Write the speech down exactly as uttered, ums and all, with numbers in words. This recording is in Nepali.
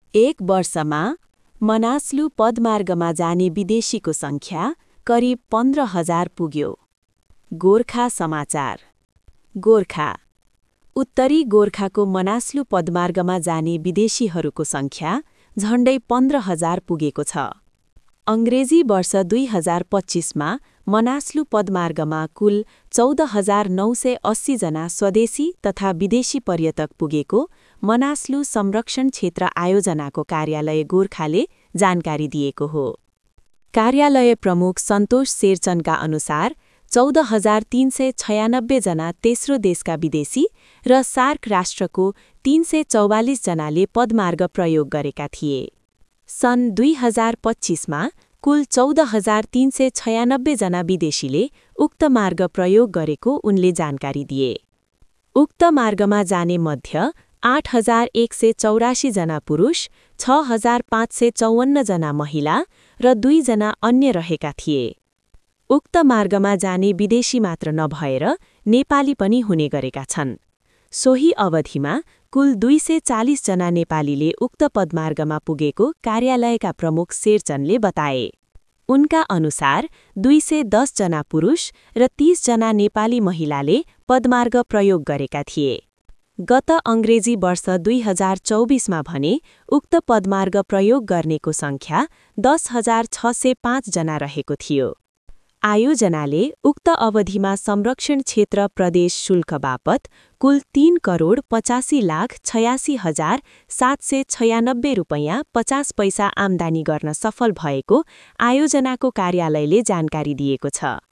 एक वर्षमा मनास्लु पदमार्गमा जाने विदेशीको सङ्ख्या करिब पन्ध्र हजार पुग्यो। गोर्खा समाचार। गोर्खा। उत्तरी गोर्खाको मनास्लु पदमार्गमा जाने विदेशीहरूको सङ्ख्या झण्डै पन्ध्र हजार पुगेको छ। अङ्ग्रेजी वर्ष दुई हजार पच्चीसमा मनास्लु पदमार्गमा कुल चौध हजार नौ सय अस्सी जना स्वदेशी तथा विदेशी पर्यटक पुगेको मनास्लु संरक्षण क्षेत्र आयोजनाको कार्यालय गोर्खाले जानकारी दिएको हो। कार्यालय प्रमुख सन्तोष शेरचनका अनुसार चौध हजार तीन सय छयानब्बे जना तेस्रो देशका विदेशी र सार्क राष्ट्रको तीन सय चौवालिस जनाले पदमार्ग प्रयोग गरेका थिए। सन् दुई हजार पच्चीसमा कुल चौध हजार तीन सय छयानब्बे जना विदेशीले उक्त मार्ग प्रयोग गरेको उनले जानकारी दिए। उक्त मार्गमा जाने मध्य आठ हजार एक सय चौरासी जना पुरुष, छ हजार पाँच सय चौवन्न जना महिला र दुई जना अन्य रहेका थिए। उक्त मार्गमा जाने विदेशी मात्र नभएर नेपाली पनि हुने गरेका छन्। सोही अवधिमा कुल दुई सय चालिस जना नेपालीले उक्त पदमार्गमा पुगेको कार्यालयका प्रमुख शेरचनले बताए। उनका अनुसार दुई सय दस जना पुरुष र तीस जना नेपाली महिलाले पदमार्ग प्रयोग गरेका थिए। गत अङ्ग्रेजी वर्ष दुई हजार चौबिसमा भने उक्त पदमार्ग प्रयोग गर्नेको सङ्ख्या दस हजार छ सय पाँच जना रहेको थियो। आयोजनाले उक्त अवधिमा संरक्षण क्षेत्र प्रदेश शुल्क बापत कुल तीन करोड पचासी लाख छयासी हजार सात सय छयानब्बे रुपैयाँ पचास पैसा आम्दानी गर्न सफल भएको आयोजनाको कार्यालयले जानकारी दिएको छ।